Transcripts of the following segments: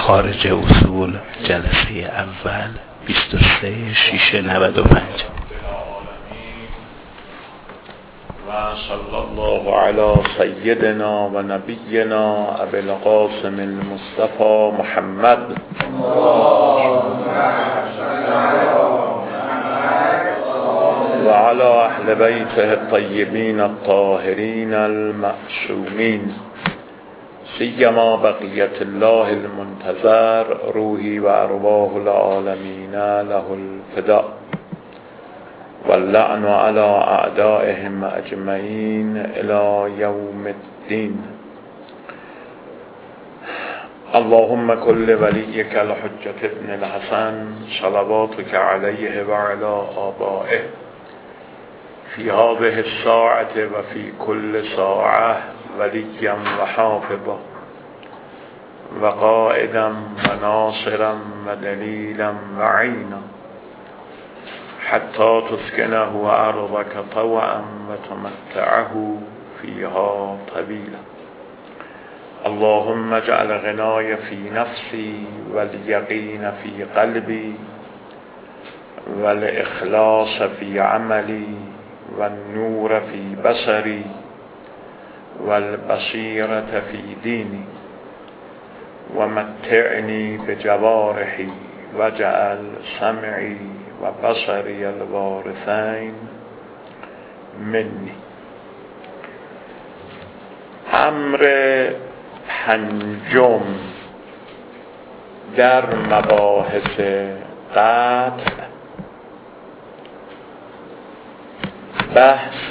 خارج اصول جلسه اول 23/6/95. و صلی الله علی سیدنا و نبینا ابی القاسم المصطفى محمد و علی اهل بیته الطیبین الطاهرین المعصومین، سیما بقیت الله المنتظر، روحی و ارواح العالمین له الفداء، واللعن على اعدائهم اجمعین الی یوم الدین. اللهم کل ولیک الحجة ابن الحسن صلواتک علیه و علی آبائه فی هذه الساعة و فی کل ساعة ولیا و حافظا و قائدا و ناصرا و دلیلا و عینا حتی تسکنه ارضک طوعا و تمتعه فیها طویلا. اللهم اجعل غنای فی نفسی والیقین فی قلبی والاخلاص فی عملی والنور فی بصری والبصیرة فی دینی ومتعنی بجوارحی واجعل سمعی و بصری الوارثین منی. امر پنجم در مباحث قطع، بحث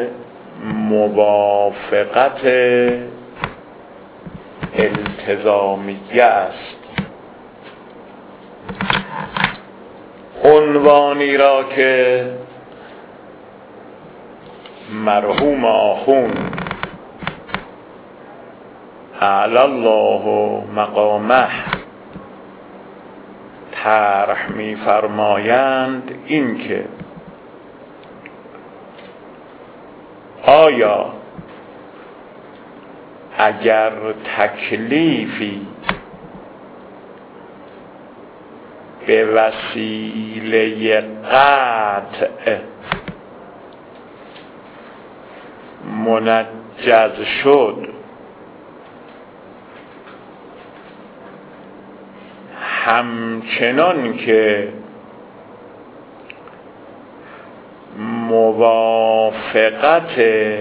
موافقت التزامیه است. عنوانی را که مرحوم آخوند اعلی الله مقامه طرح می فرمایند این که آیا اگر تکلیفی به وسیله قطع منجز شد، همچنان که موافقت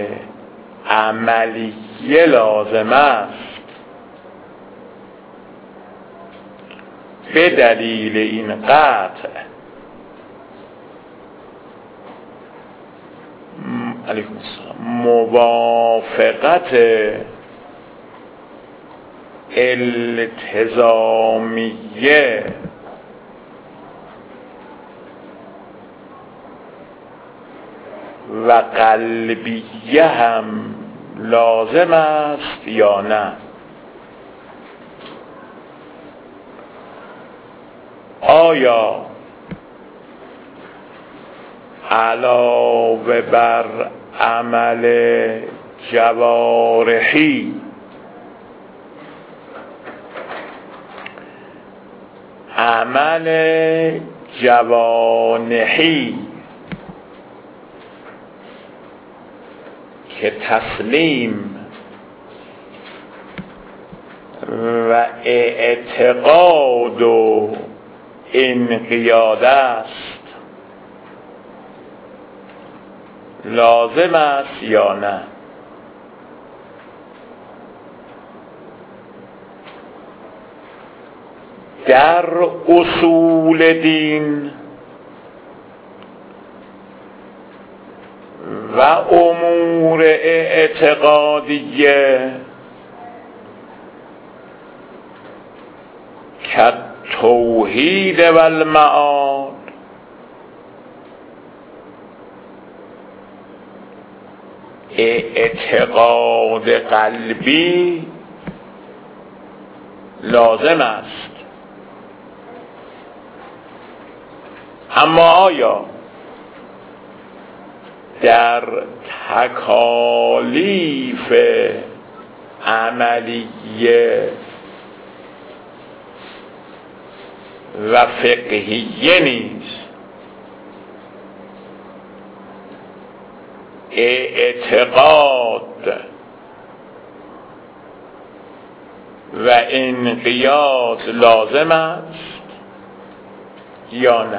عملیه لازم است به دلیل این قطع، علیکم السلام، موافقت التزامیه و قلبیه هم لازم است یا نه؟ آیا علاوه بر عمل جوارحی عمل جوانحی که تسلیم و اعتقاد و انقیاد است لازم است یا نه؟ در اصول دین و امور اعتقادیه که توحید و المعاد اعتقاد قلبی لازم است. اما آیا در تکالیف عملیه و فقهیه نیست، اعتقاد و انقیاد لازم است یا نه؟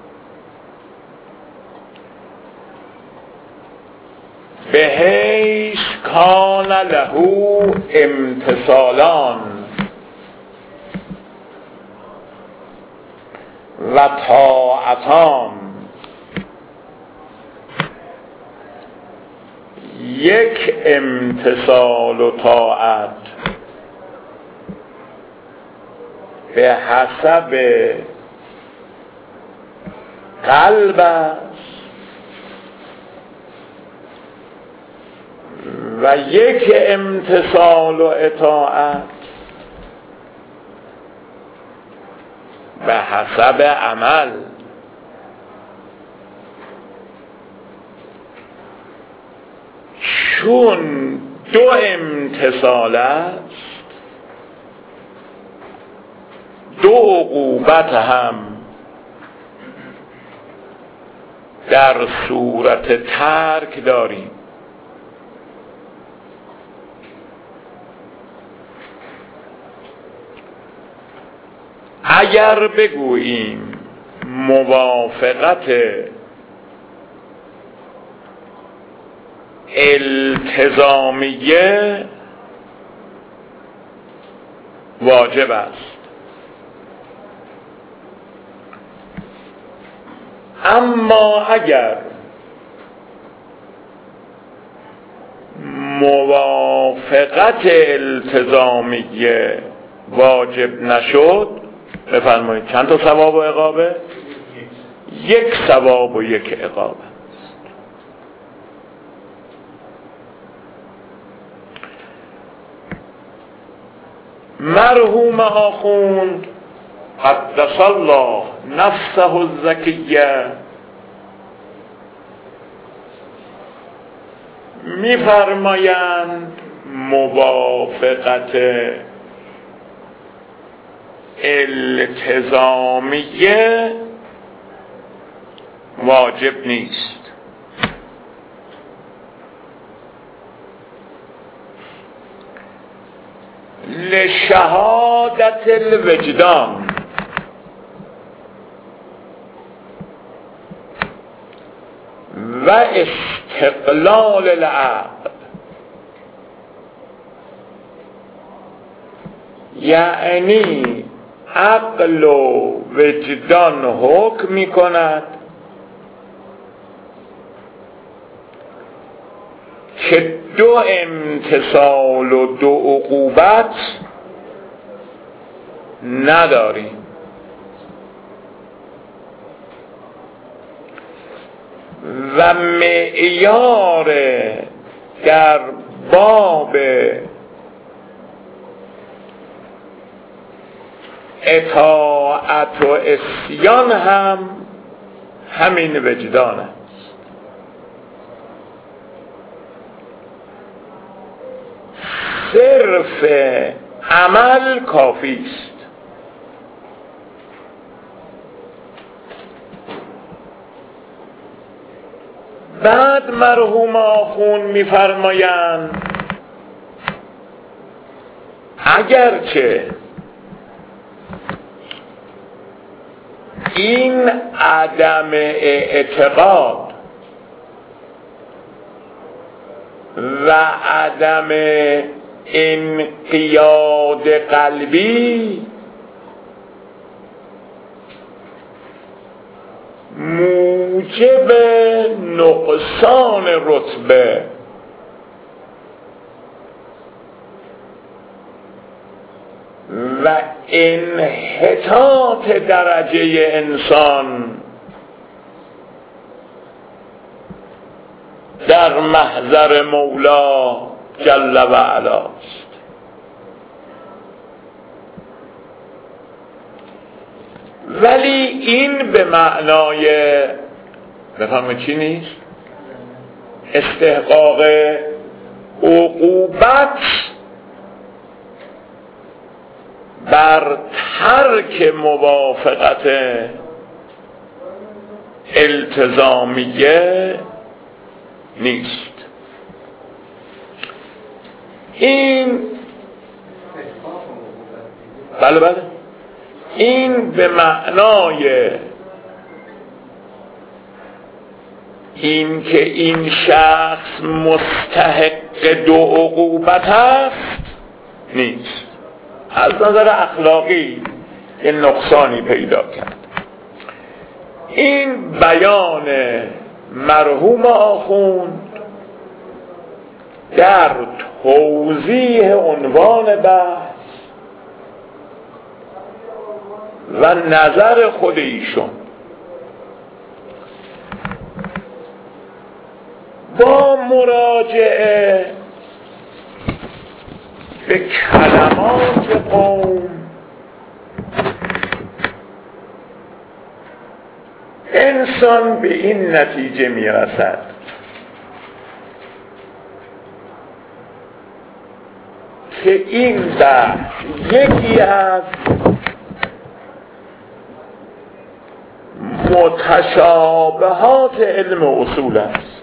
به حیث کان له امتثالان و طاعتان، یک امتثال و طاعت به حسب قلب است و یک امتثال و اطاعت به حسب عمل. چون دو امتثال است، دو عقوبت هم در صورت ترک داریم. اگر بگوییم موافقت التزامیه واجب است، اما اگر موافقت التزامیه واجب نشد، بفرمایید چند تا ثواب و عقابه؟ یک ثواب و یک عقابه. مرحوم آخوند قدس الله نفسه الزکیه می‌فرمایند موافقت التزامیه واجب نیست، لشهادت الوجدان و استقلال العقل، یعنی عقل و وجدان حکم می کند که دو امتثال و دو عقوبت نداریم. و معیار در باب اطاعت و عصیان هم همین وجدان است. صرف عمل کافی است. بعد مرحوم آخون می‌فرمایند اگرچه این عدم اعتقاد و عدم انقیاد قلبی موجب نقصان رتبه و انحطاط درجه انسان در محضر مولا جل و علاست. ولی این به معنای بفهمه چی نیست؟ استحقاق عقوبت بر ترک موافقت التزامیه نیست. این بله این به معنای این که این شخص مستحق دو عقوبت است نیست. از نظر اخلاقی این نقصانی پیدا کرد. این بیان مرحوم آخوند در توضیح عنوان بحث و نظر خود ایشون با مراجعه به کلمات قوم انسان به این نتیجه میرسد که این بحث یکی از متشابهات علم اصول است.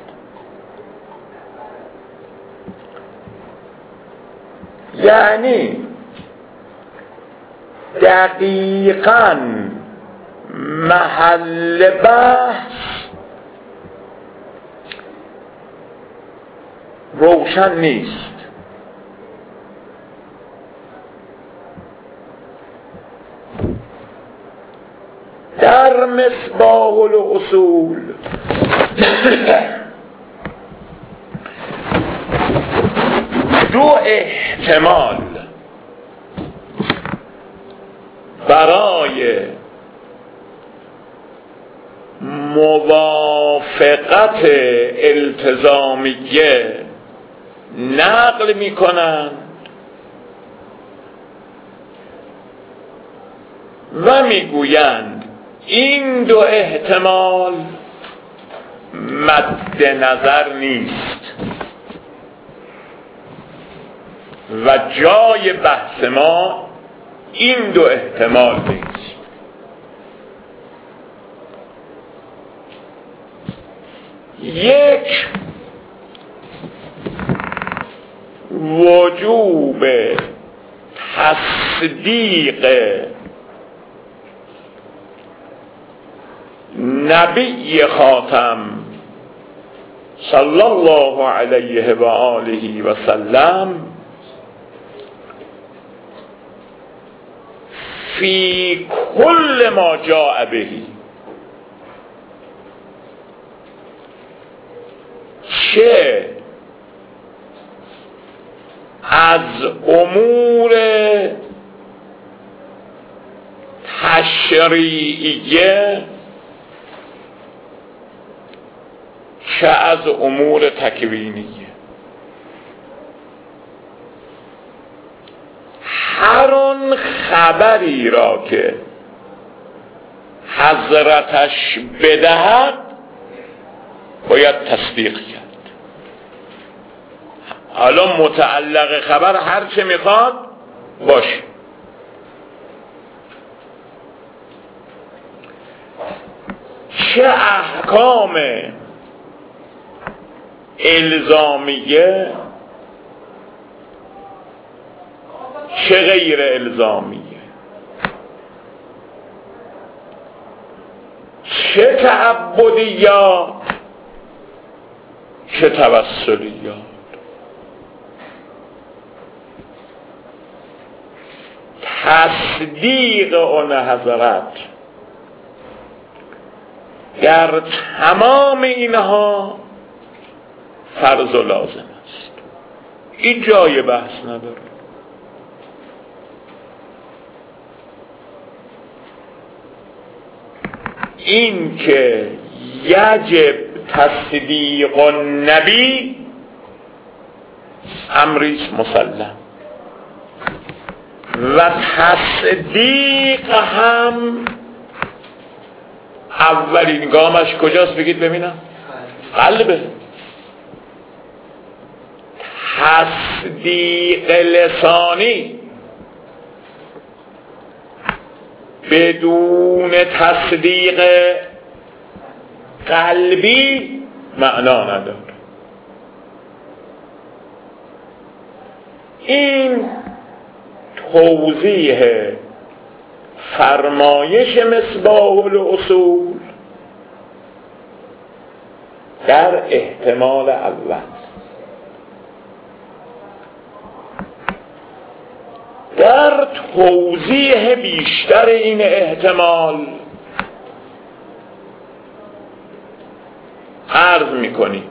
یعنی دقیقاً محل بحث روشن نیست. در مصباح الاصول دو احتمال برای موافقت التزامیه نقل می کنند و می گویند این دو احتمال مد نظر نیست و جای بحث ما این دو احتمال نیست. یک، وجوب تصدیق نبی خاتم صلی الله علیه و آله و سلم فی کل ما جاء بهی، چه از امور تشریعیه چه از امور تکوینیه. هر آن خبری را که حضرتش بدهد باید تصدیق کرد. حالا متعلق خبر هر چه میخواد باشه. چه احکام الزامیه چه غیر الزامیه، چه تعبدیات چه توسلیات، تصدیق آن حضرت در تمام اینها فرض و لازم است. این جای بحث نداره. این که یجب تصدیق النبی امریست مسلم و تصدیق هم اولین گامش کجاست بگید ببینم؟ قلبه. تصدیق لسانی بدون تصدیق قلبی معنا نداره. این توضیح فرمایش مصباح الاصول در احتمال اول. در توضیح بیشتر این احتمال عرض می‌کنیم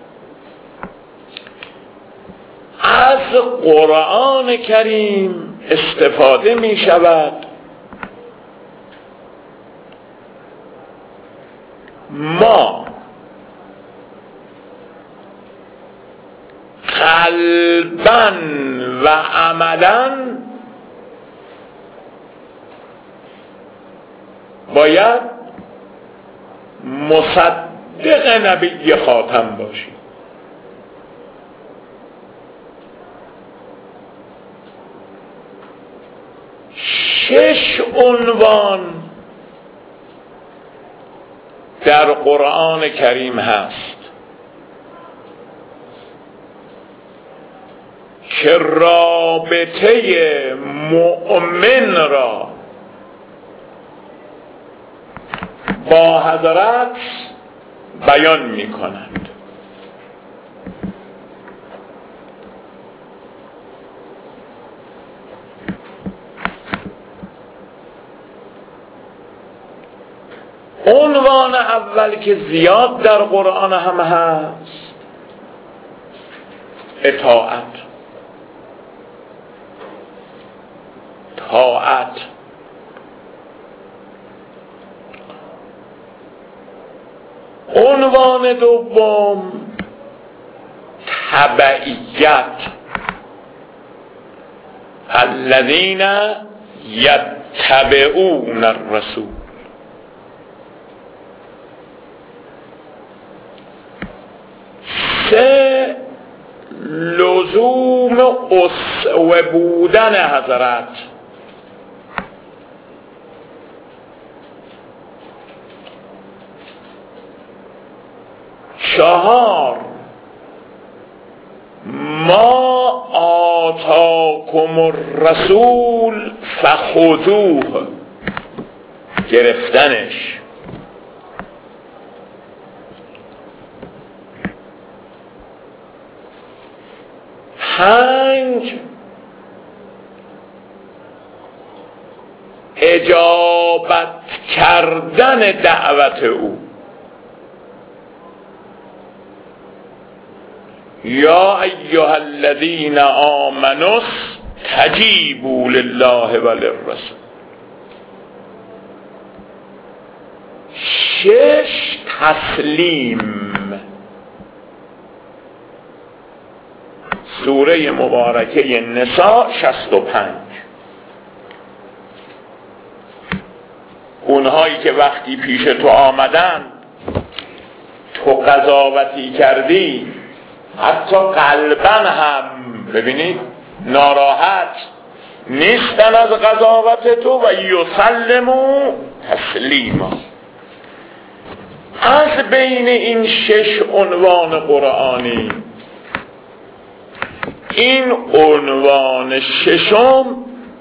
از قرآن کریم استفاده می شود ما قلباً و عملاً باید مصدق نبی خاتم باشیم. شش عنوان در قرآن کریم هست که رابطه مؤمن را با حضرت بیان می کنند. عنوان اول که زیاد در قرآن هم هست اطاعت، طاعت. عنوان دوم تبعیت، الذین یتبعون الرسول. سه لزوم اسوه بودن حضرت. چهار ما آتاکم الرسول فخذوه، گرفتنش. پنج اجابت کردن دعوت او. یا ایها الذین آمنوا استجیبوا لله وللرسول. شش تسلیم. سوره مبارکه نساء 65. اونهایی که وقتی پیش تو آمدن تو قضاوتی کردی، حتی قلباً هم ببینید ناراحت نیستن از قضاوت تو، و یسلموا تسلیما. از بین این شش عنوان قرآنی این عنوان ششم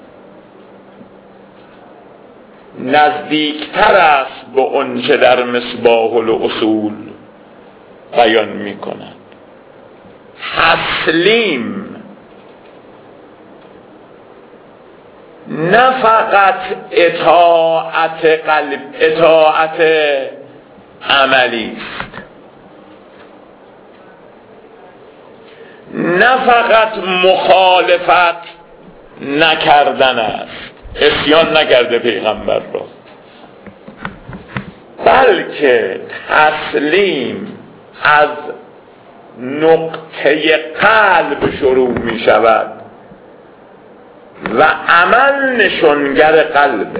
نزدیکتر است به آنچه در مصباح الاصول بیان می کند. تسلیم نه فقط اطاعت قلب، اطاعت عملی است، نه فقط مخالفت نکردن است، عصیان نکرده پیغمبر را، بلکه تسلیم از نقطه قلب شروع می شود و عمل نشانگر قلبه.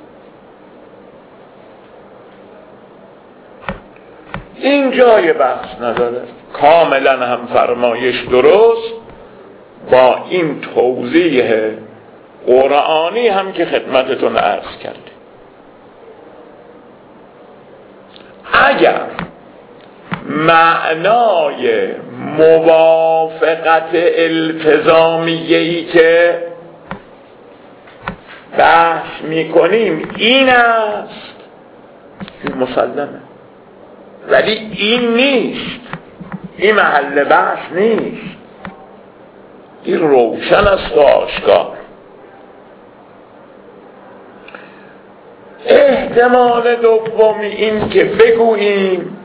این جای بحث نداره، کاملا هم فرمایش درست با این توضیح قرآنی هم که خدمتتون عرض کردیم. مگر معنای موافقت التزامیه‌ای که بحث میکنیم این است، این مسلمه، ولی این نیست، این محل بحث نیست، این روشن است و آشکار. احتمال دومی این که بگوییم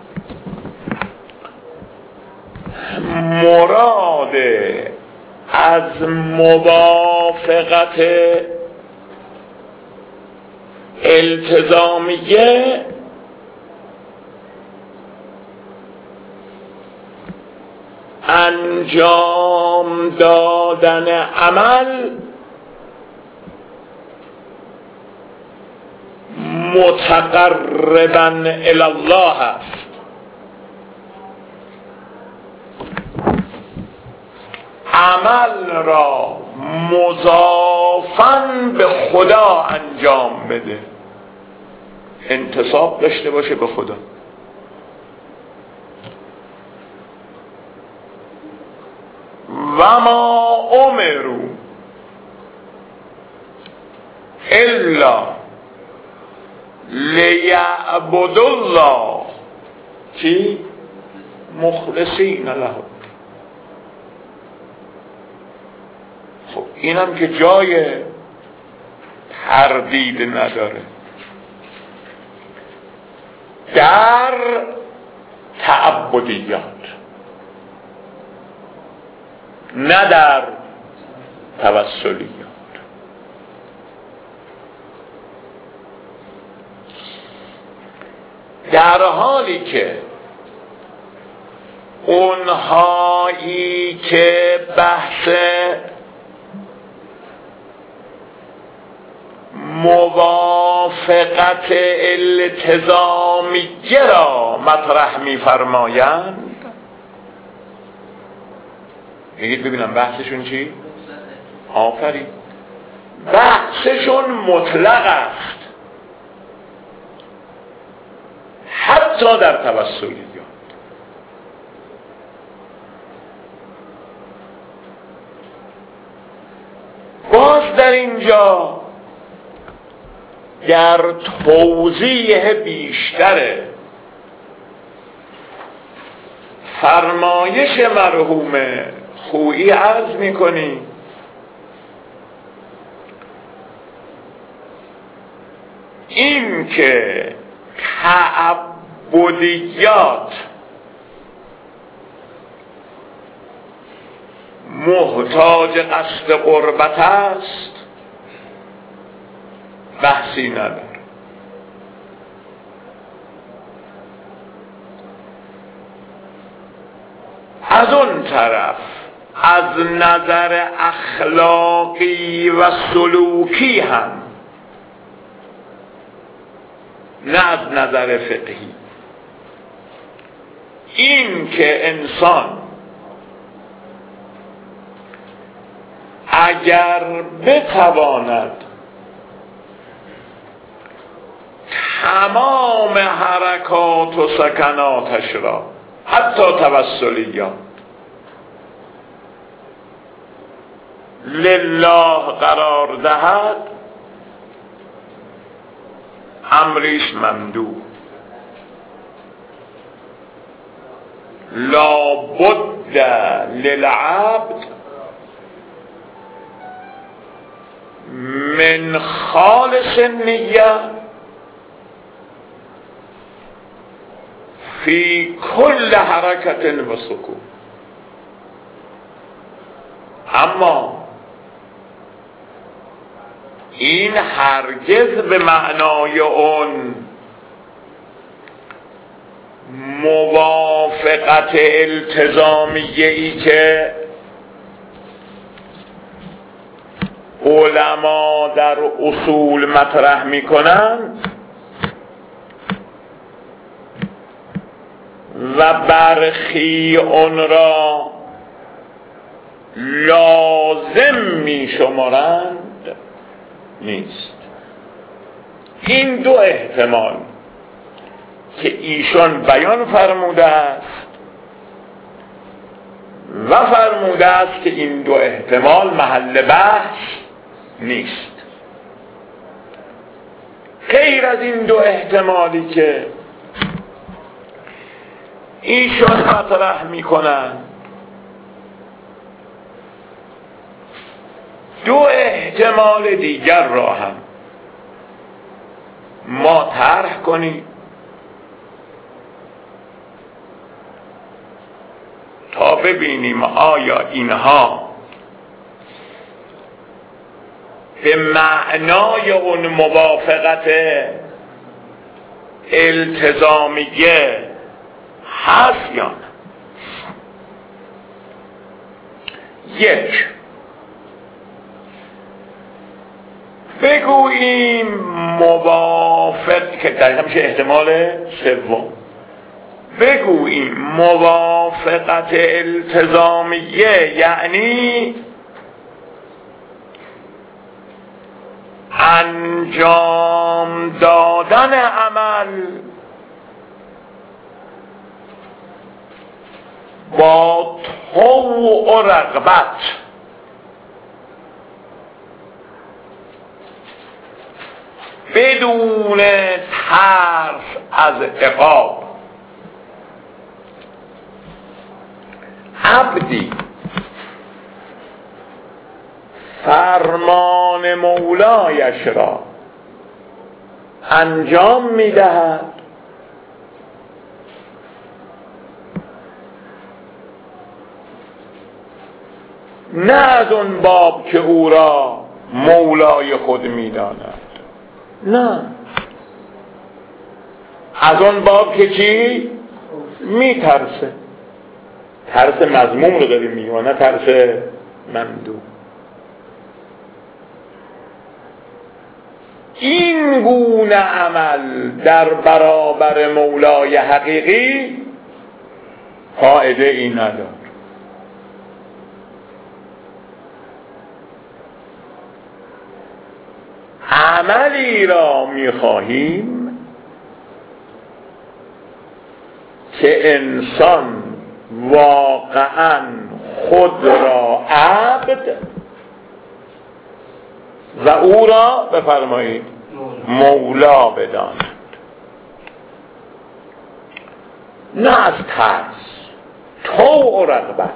مراد از موافقت التزامیه انجام دادن عمل متقربا الی الله است. عمل را مضافاً به خدا انجام بده، انتساب داشته باشه به خدا. و ما امروا الا لیعبدوا الله چی؟ مخلصین له. خب اینم که جای تردید نداره، در تعبدیات نه در توسلیات. در حالی که اونهایی که بحث موافقت التزامیه را مطرح می‌فرمایند، میگید ببینم بحثشون چی؟ آفرین، بحثشون مطلق است، حتی در توسلیات. باز در اینجا در توضیح بیشتر فرمایش مرحوم خویی عرض می‌کنی این که تعبدیات محتاج قصد قربت است بحثی نداره. از اون طرف از نظر اخلاقی و سلوکی هم، نه از نظر فقهی، این که انسان اگر بتواند تمام حرکات و سکناتش را حتی توسلیات لله قرار دهد، امریش ممدوح، لا بد للعبد من خالص النیه فی کل حرکت و سکون. اما این هرگز به معنای اون موافقت التزامیه‌ای که علما در اصول مطرح میکنند و برخی اون را لازم میشمارند نیست. این دو احتمال که ایشان بیان فرموده است و فرموده است که این دو احتمال محل بحث نیست. غیر از این دو احتمالی که ایشان مطرح میکنن، دو احتمال دیگر را هم ما طرح کنیم تا ببینیم آیا اینها به معنای اون موافقت التزامیه هست یا نه. یک، بگوییم موافق، که دقیقا میشه احتمال سوم، بگوییم موافقت التزامیه یعنی انجام دادن عمل با طوع و رغبت، بدون ترس از عقاب. عبدی فرمان مولایش را انجام می‌دهد نه از اون باب که او را مولای خود می‌داند، نه از اون باب که چی؟ میترسه. ترس مذموم رو داریم میگیم، نه ترس ممدوح. این گونه عمل در برابر مولای حقیقی فایده ای نداره. عملی را میخواهیم که انسان واقعا خود را عبد و او را بفرمایید مولا بداند، نه از ترس، طوع و رغبت.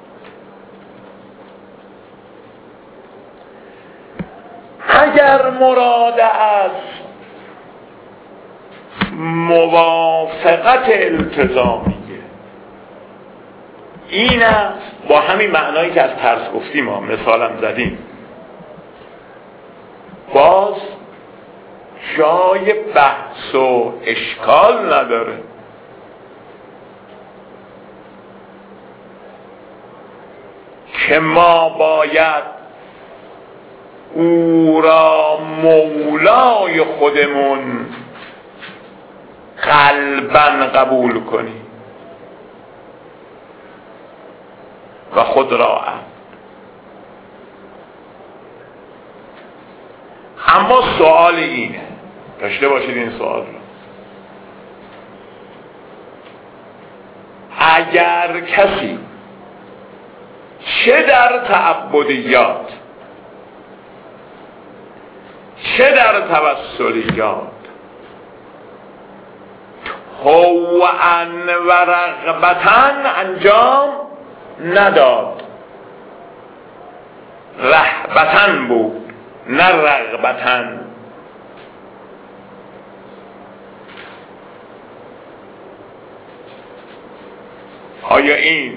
اگر مراد از موافقت التزامیه این است، با همین معنایی که از ترس گفتیم، ما مثالم زدیم، باز جای بحث و اشکال نداره. که ما باید او را مولای خودمون قلباً قبول کنیم و خود را عبد. اما سوال اینه، داشته باشید این سوال رو، اگر کسی چه در تعبدیات چه در توسلیات طوعاً و رغبتاً انجام نداد، رهبتاً بود نه رغبتاً، آیا این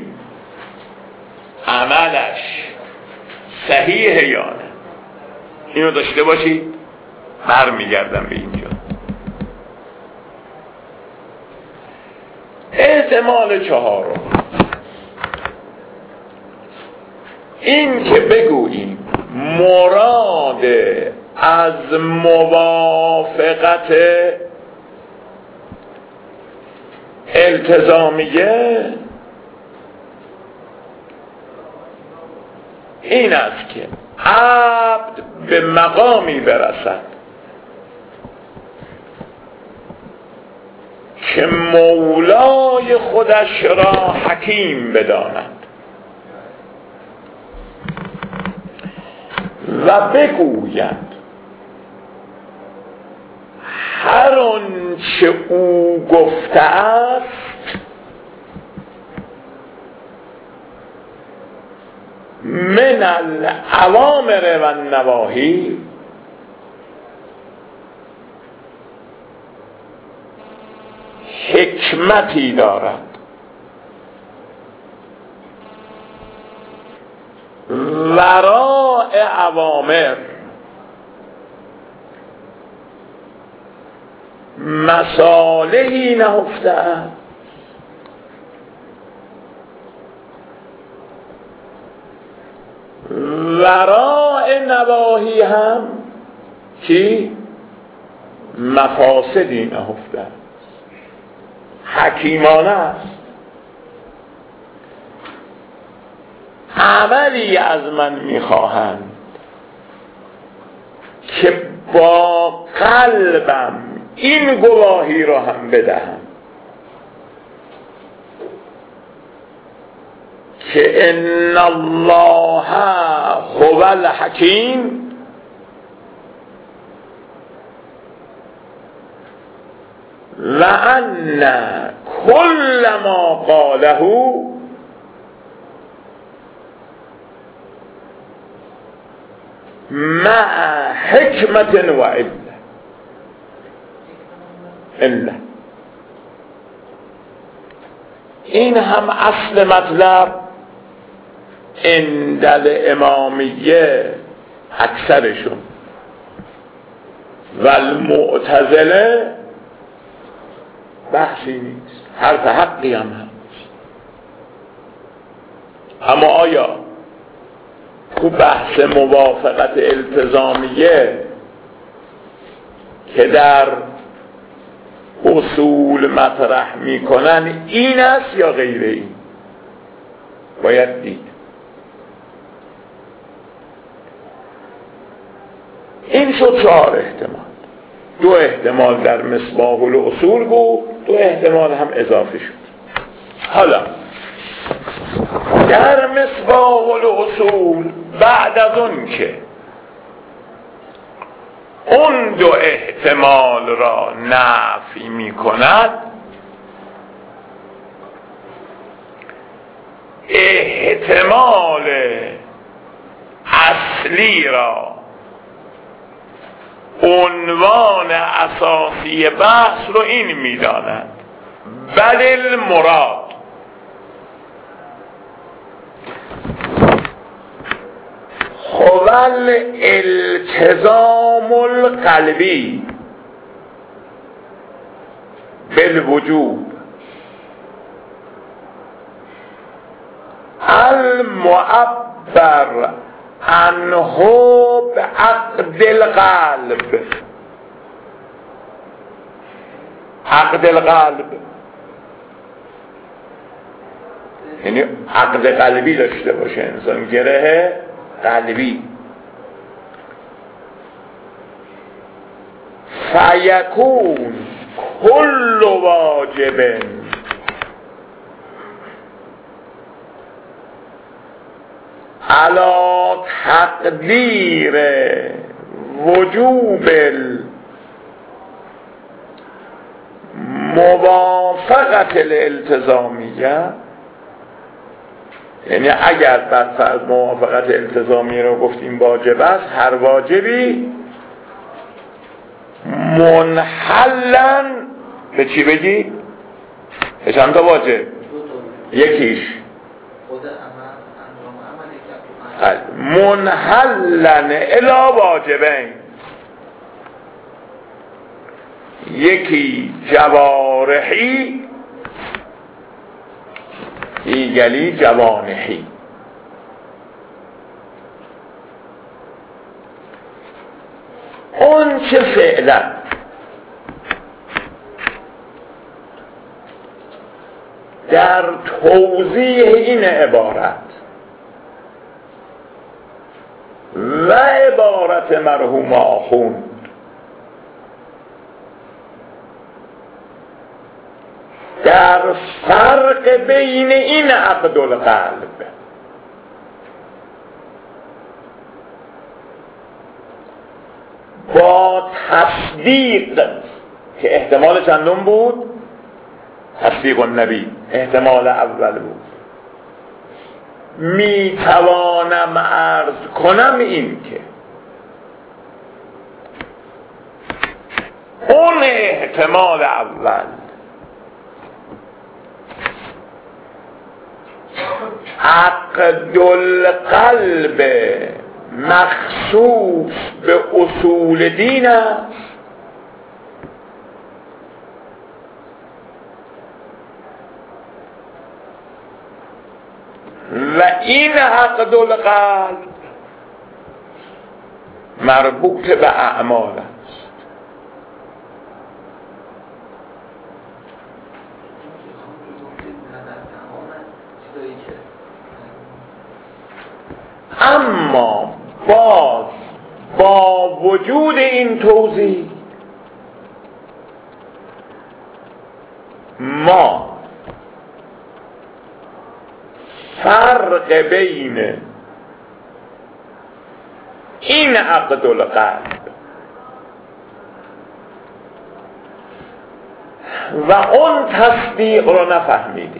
عملش صحیحه یا نه؟ اینو داشته باشید. برمیگردم به اینجا. احتمال چهارم، این که بگوییم مراد از موافقت التزامیه این است که عبد به مقامی برسد که مولای خودش را حکیم بداند و بگوید هر آنچه او گفته است من الاوامر و النواهی حکمتی دارد وراء اوامر مصالحی نهفته است وراء نواهی هم کی مفاسدی نهفته است. حکیمانه است. عملی از من میخواهند که با قلبم این گواهی را هم بدهم که ان الله هو الحکیم و ان کل ما قاله مع حکمت و علت. این هم اصل مطلب عند الامامیه اکثرشون و المعتزله بحثی نیست، حرف حقی هم هست. اما آیا تو بحث موافقت التزامیه که در اصول مطرح میکنن این است یا غیر این؟ باید دید. این شد 4 احتمال. 2 احتمال در مصباح الاصول بود، 2 احتمال هم اضافه شد. حالا در مصباح الاصول بعد از اون که اون 2 احتمال را نفی می کند، احتمال اصلی را عنوان اساسی بحث رو این می داند: بل المراد هو الالتزام القلبی بالوجوب المعبر عنه بعقد القلب. عقد القلب یعنی عقد قلبی داشته باشه انسان، گره قلبی. فیکون کل واجب علی تقدیر وجوب موافقت الالتزامیه، یعنی اگر بر فرض موافقت التزامیه رو گفتیم واجب است، هر واجبی منحلن به چی بگی؟ به چند تا واجب؟ یکیش منحلن الی واجبین، یکی جوارحی دیگری جوانحی. اون چه فعلا در توضیح این عبارت و عبارت مرحوم آخوند در فرق بین این عقد القلب با تصدیق که احتمال چندم بود؟ تصدیق النبی احتمال اول بود. می توانم عرض کنم این که اون احتمال اول عقد القلب مخصوص به اصول دین است و این عقد القلب مربوط به اعمال است. اما باز با وجود این توضیح ما فرق بین این عقد القلب و اون تصدیق رو نفهمیدیم.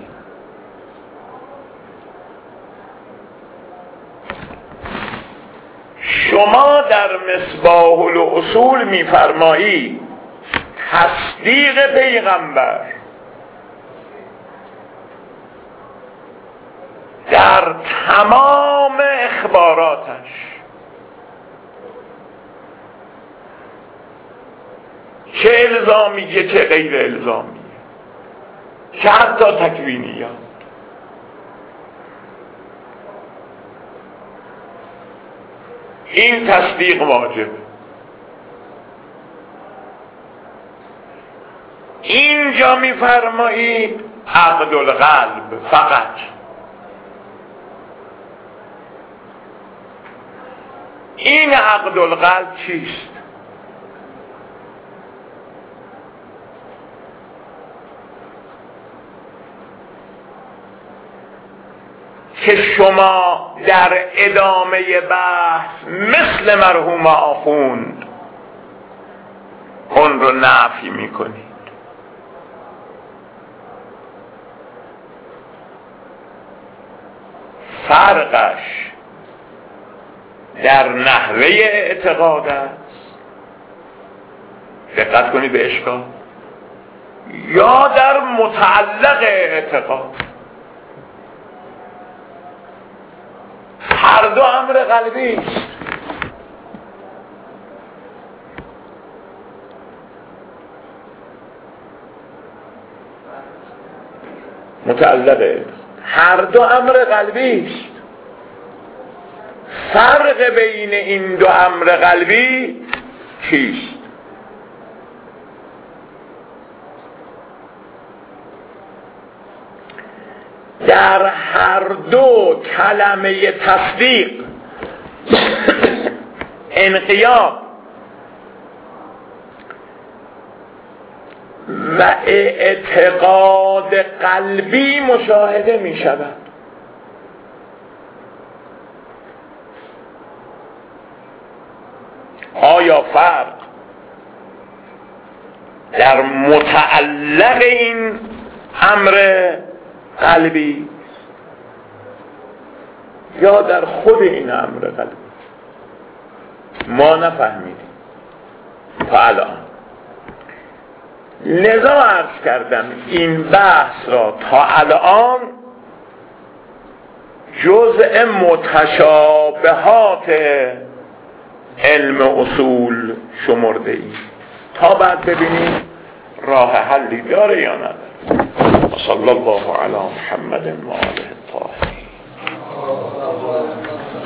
شما در مصباح الاصول می‌فرمایید تصدیق پیغمبر در تمام اخباراتش چه الزامیه چه غیر الزامیه، چه حتی تکوینیه، این تصدیق واجبه. اینجا می‌فرمایید عقد القلب فقط. این عقد القلب چیست؟ که شما در ادامه بحث مثل مرحوم آخوند اون رو نفی میکنید. فرقش در نحوه اعتقاد است، دقت کنید به اشکال، یا در متعلق اعتقاد. هر دو امر قلبی است. متعلق اعتقاد، هر دو امر قلبی است. فرق بین این دو امر قلبی چیست؟ در هر دو کلمه تصدیق انقیاد و اعتقاد قلبی مشاهده می شود. آیا فرق در متعلق این امر قلبی یا در خود این امر قلبی؟ ما نفهمیدیم تا الان. لذا عرض کردم این بحث را تا الان جزء متشابهات علم اصول شمرده ای، تا بعد ببینیم راه حلی داره یا نداره. صلی الله علی محمد و آله الطاهرین.